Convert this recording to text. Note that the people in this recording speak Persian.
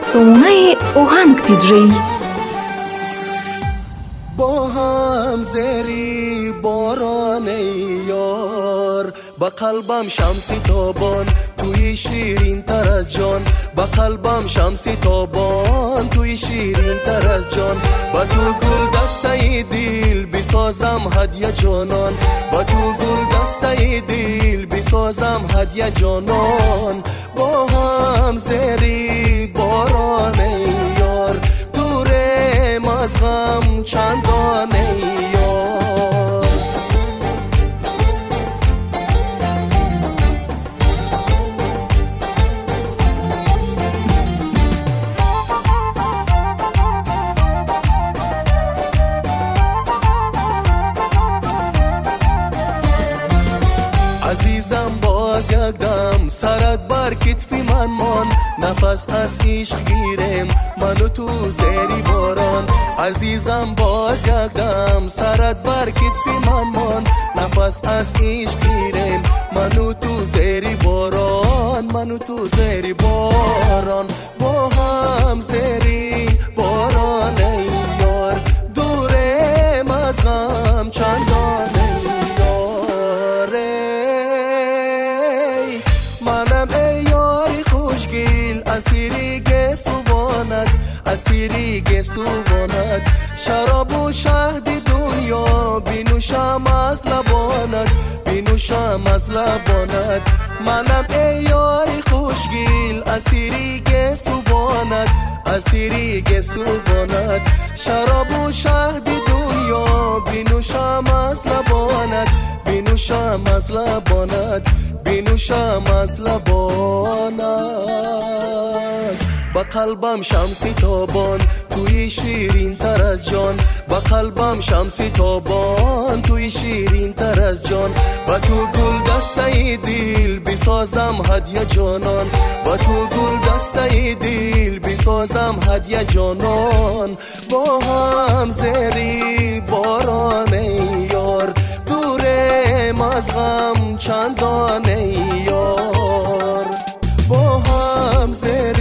сонаи оҳанг диҷей. با هم زری باران یار، با قلبم شمسی تابان توی شیرین تر از جان، با قلبم شمسی تابان توی شیرین تر از جان. با تو گل دسته دل بسازم هدیه جانان، با تو گل دسته دل بسازم هدیه جانان. با هم زری باران یار، دورم از غم چندانه یار. عزیزم باز یک دم سرت بر کتفی من مان، نفس از عشق گیرم من و تو زیر باران. عزیزم باز یک دم سرت بر کتفی من مان، نفس از عشق گیرم من و تو زیر باران، من و تو زیر باران. با هم زیر باران یار، دورم از غم چندانه یار. منم ای یاری خوشگل اسیری که سوانت، اسیری که سوانت. شراب و شهد دنیا بینوشم از لبانت، بینوشم از لبانت. منم ای یاری خوشگل اسیری که سوانت، اسیری که سوانت. شراب و شهد دنیا بینوشم از لبانت، بینوشم از لبانت، بینوشم از لبانت. با قلبم شمسی تابان توی شیرین تر از جان، با قلبم شمسی تابان توی شیرین تر از جان. با تو گل دسته دل بسازم هدیه جانان، با تو گل دسته دل بسازم هدیه جانان. با هم زری باران یار، دورم از غم چندانه یار. با هم زری